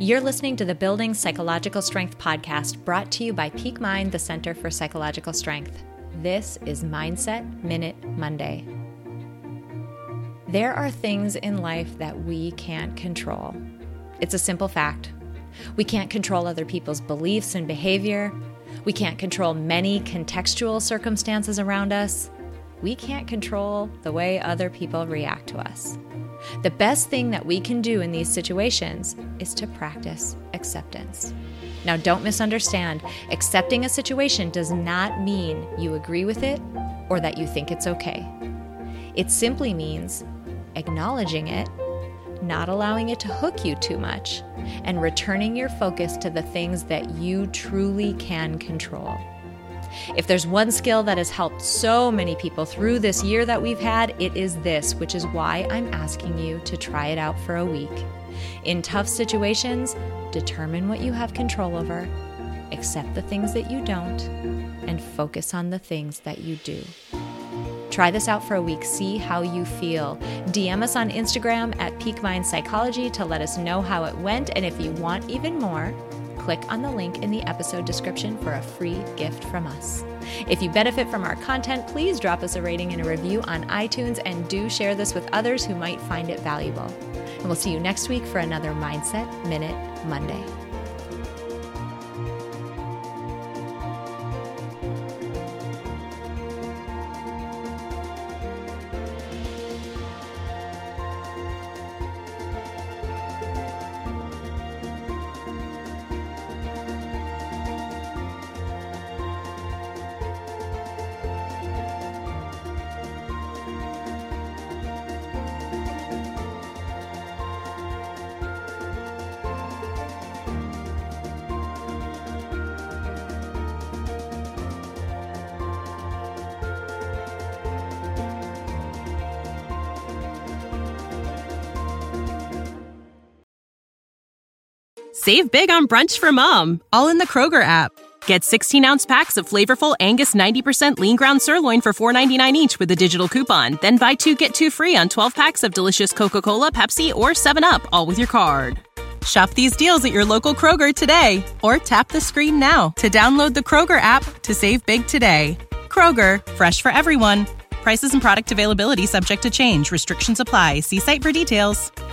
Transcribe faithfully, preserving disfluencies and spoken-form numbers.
You're listening to the Building Psychological Strength podcast, brought to you by Peak Mind, the Center for Psychological Strength. This is Mindset Minute Monday. There are things in life that we can't control. It's a simple fact. We can't control other people's beliefs and behavior. We can't control many contextual circumstances around us. We can't control the way other people react to us. The best thing that we can do in these situations is to practice acceptance. Now, don't misunderstand. Accepting a situation does not mean you agree with it or that you think it's okay. It simply means acknowledging it, not allowing it to hook you too much, and returning your focus to the things that you truly can control. If there's one skill that has helped so many people through this year that we've had, it is this, which is why I'm asking you to try it out for a week. In tough situations, determine what you have control over, accept the things that you don't, and focus on the things that you do. Try this out for a week. See how you feel. D M us on Instagram at Peak Mind Psychology to let us know how it went. And if you want even more, click on the link in the episode description for a free gift from us. If you benefit from our content, please drop us a rating and a review on iTunes, and do share this with others who might find it valuable. And we'll see you next week for another Mindset Minute Monday. Save big on brunch for mom, all in the Kroger app. Get sixteen-ounce packs of flavorful Angus ninety percent lean ground sirloin for four ninety-nine each with a digital coupon. Then buy two, get two free on twelve packs of delicious Coca-Cola, Pepsi, or seven up, all with your card. Shop these deals at your local Kroger today, or tap the screen now to download the Kroger app to save big today. Kroger, fresh for everyone. Prices and product availability subject to change. Restrictions apply. See site for details.